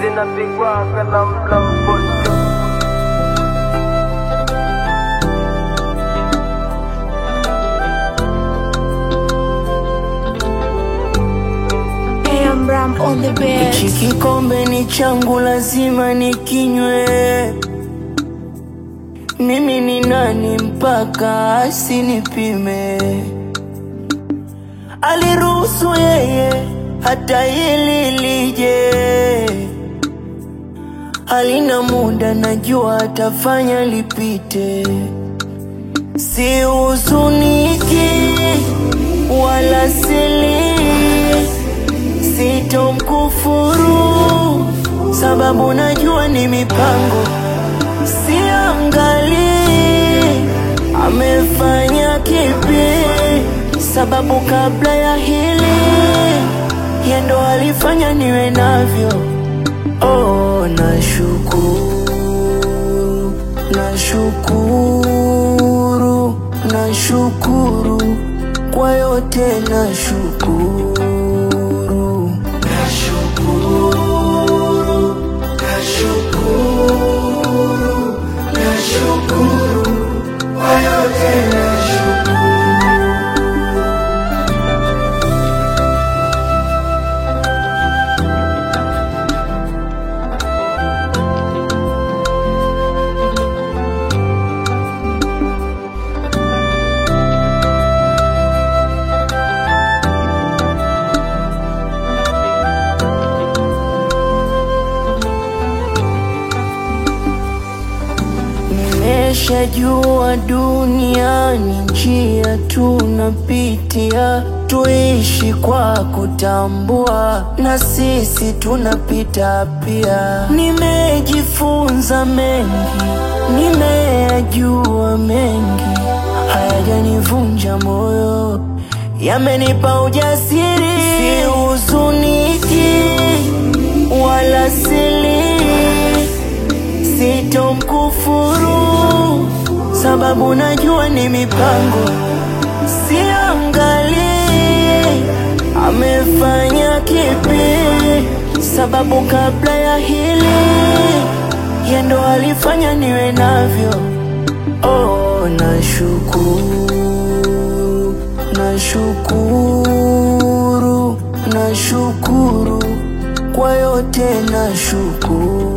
zinapigwa kalamla mponjo. Ram on the bed. Hiki kikombe ni changu, lazima nikinywe. Mimi ni nani mpaka asinipime? Aliruhusu yeye hata hili lije. Halina muda, najua atafanya lipite. Si huzuniki wala sili, sitomkufuru sababu najua ni mipango. Siangali amefanya kipi, sababu kabla ya hili yeye ndo alifanya niwe navyo. Oh, nashukuru, nashukuru, nashukuru kwa yote, nashukuru. Nimeshajua duniani njia tunapitia, tuishi kwa kutambua na sisi tunapita pia. Nimejifunza mengi, nimeyajua mengi, hayajanivunja moyo, yamenipa ujasiri. Si huzuniki wala sili, sitomkufuru sababu najua ni mipango. Siangali amefanya kipi, sababu kabla ya hili yeye ndo alifanya niwe navyo. Oh, nashukuru, nashukuru, nashukuru kwa yote, nashukuru.